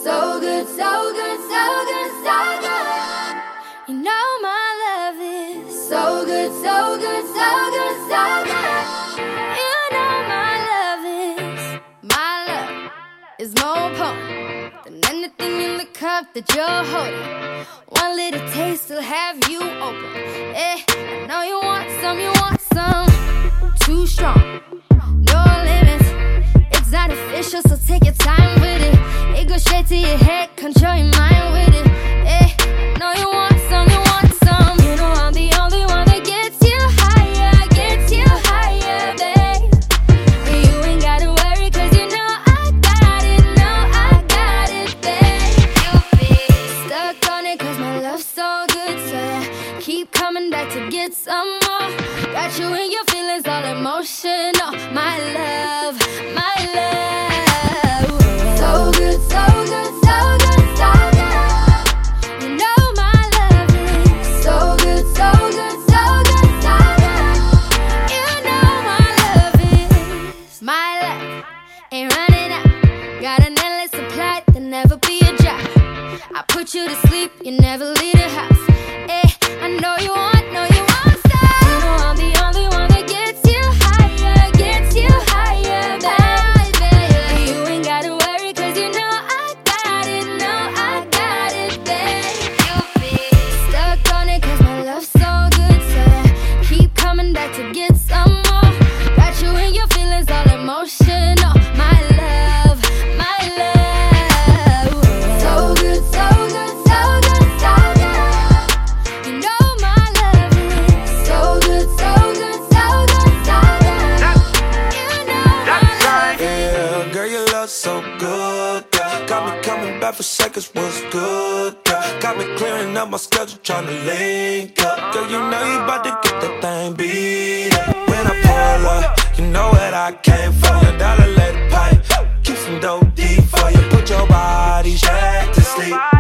So good, so good, so good, so good. You know my love is so good, so good, so good, so good. You know my love is more potent than anything in the cup that you're holding. One little taste will have you open. Eh, I know you want some, you want some. Too strong, no limits. It's artificial, so take your time with it. It goes straight to your head, control your mind with it. Eh, I know you want some, you want some. You know I'm the only one that gets you higher, babe. And you ain't gotta worry, cause you know I got it, babe. You'll be stuck on it, cause my love's so good, so yeah, keep coming back to get some more. Got you in your feelings, all emotional. My love, my love. So good, so good, so good, so good. You know my love is so good, so good, so good, so good. You know my love is my love. Ain't running out. Got an endless supply, there'll never be a drop. I put you to sleep, you never leave the house. Eh, I know you want some. You know I'm the only one that gets you higher, babe. You ain't gotta worry, cause you know I got it, babe. You'll be stuck on it, cause my love's so good, so yeah, keep coming back to get some more. Got you in your feelings, all emotional. My love, my love. So good, so good, so good, so good. You know my love is so good, so good, so good, so good. You know my love is. Yeah, girl, your love so good, yeah. Got me coming back for seconds, what's good, yeah. Got me clearing up my schedule, tryna link up. Girl, you know you about to get that thing beat up. When I pull up, you know what I came for. Your dollar, let it pipe, keep some dope deep for you. Put your body back to sleep.